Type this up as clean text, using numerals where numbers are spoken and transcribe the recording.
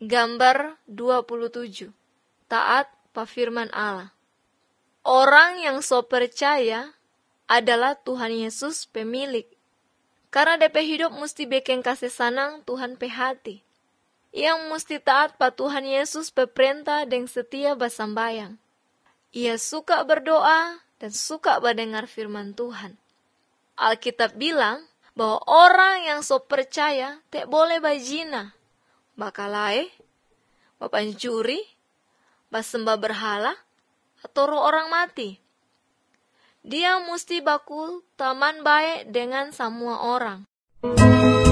Gambar 27. Taat pa firman Allah. Orang yang so percaya adalah Tuhan Yesus pemilik. Karena DP hidup mesti bikin kasih senang Tuhan pe hati. Yang mesti taat pa Tuhan Yesus pe perintah dan setia basambayang. Ia suka berdoa dan suka mendengar firman Tuhan. Alkitab bilang bahwa orang yang so percaya tak boleh bajina, bakalae, bapancuri, basembah berhala, atau roh orang mati. Dia mesti baku teman baik dengan semua orang.